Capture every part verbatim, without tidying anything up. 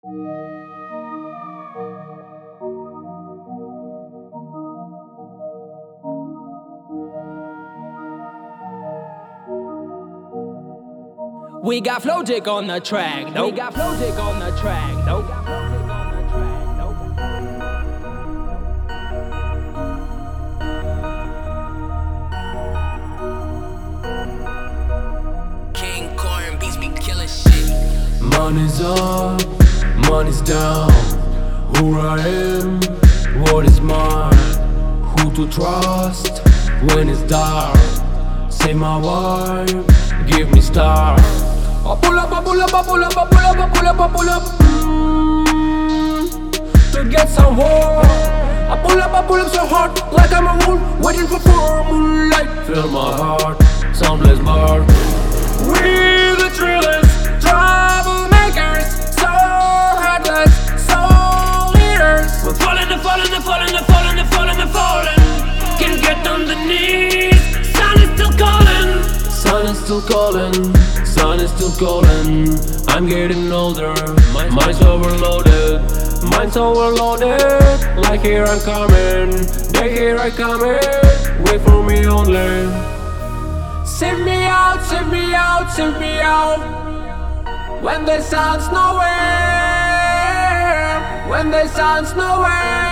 We got Flowjig on the track, no. We got Flowjig on the track, no. King Corn beats be killing shit. Money's up, money's down. Who I am, what is mine? Who to trust when it's dark? Say my wife, give me star. I pull up, I pull up, I pull up, I pull up, I pull up, I pull up mm, to get some war. I pull up, I pull up so hard, like I'm a wolf waiting for full moonlight. Fill my heart, soundless bar. We the thrillers, troublemakers, so heartless, so leaders. We're falling, and falling, and falling, and falling, and falling, and falling. Can't get on the knees. Sun is still calling. Sun is still calling. Sun is still calling. I'm getting older. Mind's overloaded. Mind's overloaded. Like here I'm coming. They here I coming. Wait for me only. Send me out, send me out, send me out. When the sun's nowhere. When the sun's nowhere.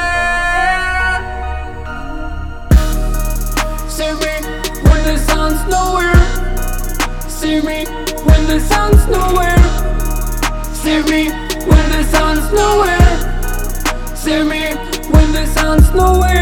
Send me when the sun's nowhere. See me when the sun's nowhere. See me when the sun's nowhere. See me when the sun's nowhere.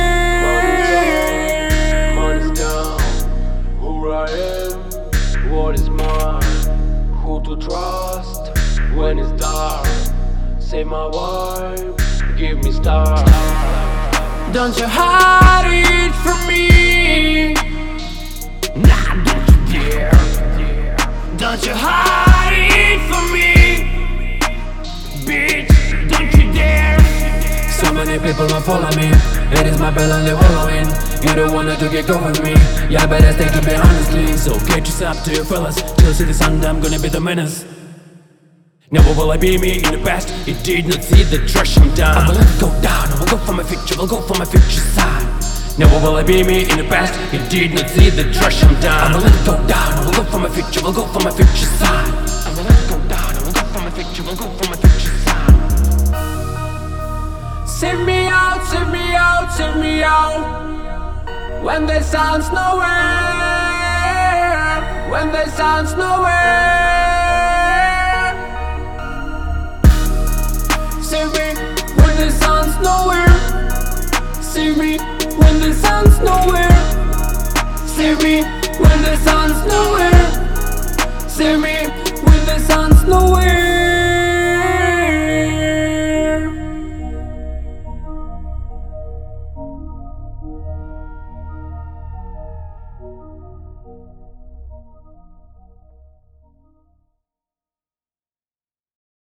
Money's down. Who I am, what is mine? Who to trust when it's dark? Say my wife, give me star. Don't you hide it from me. Nah, don't you dare. Don't you hide it from me, bitch, don't you dare. So many people don't follow me. It is my bell and they're following. You don't want to get going with me. Yeah, better stay to be honestly. So get yourself to your fellas. Till see the sun, I'm gonna be the menace. Never will I be me in the past. It did not see the trash I'm down. I will let it go down, I will go for my future, I will go for my future side. Never will I be me in the past. It did not see the trash I'm down. I will let it go down, I will go for my future, I will go for my future side. I will let it go down, I will go for my future, I will go for my future side. Send me out, send me out, send me out. When the sun's nowhere. When the sun's nowhere. See me when the sun's nowhere. See me when the sun's nowhere.